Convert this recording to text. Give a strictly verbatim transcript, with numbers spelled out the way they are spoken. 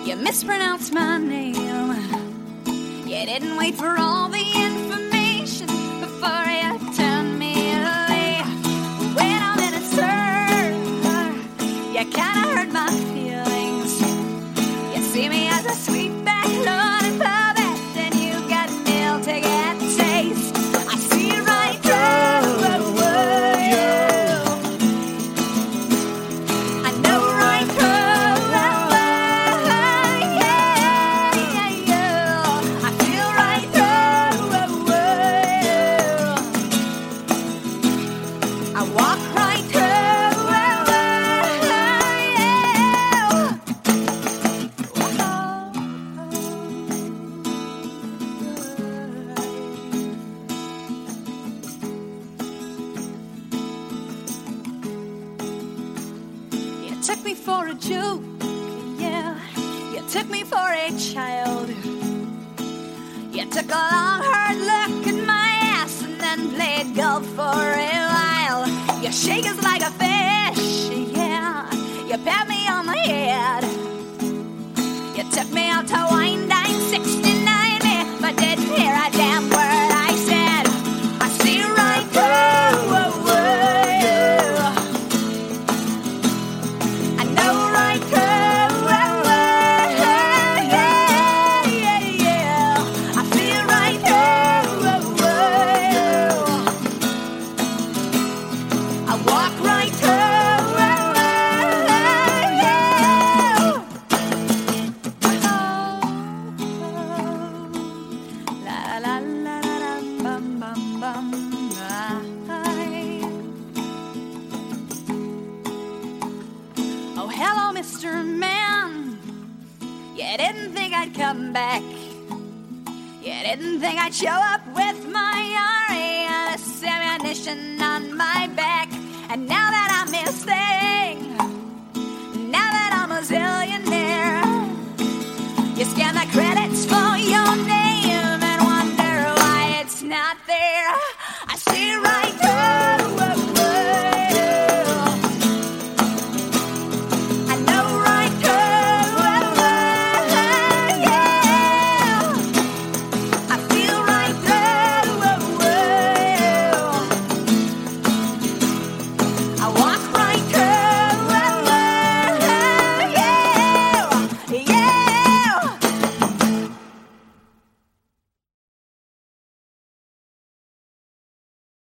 You mispronounced my name. You didn't wait for all the information before you turned me away. Wait a minute, sir. You kinda hurt my feelings. You see me as a sweet back lonely puppet, and you got nailed to get taste. I see right through you. I know right through you. I feel right through you. I walk right through you. You took me for a joke, yeah. You took me for a child. You took a long hard look at my ass and then played golf for a while. You shake us like a fish, yeah. You pat me on the head. You took me out to wine dine sixty-nine, me, but didn't hear a damn word I said. I see right through you. I know right through you. I feel right through you. I walk right through you. La la la la la bum bum bum. Oh, hello, Mister Man. You didn't think I'd come back. You didn't think I'd show up with my R A and a ammunition on my back. And now that I'm missing, now that I'm a zillionaire, you scam the crap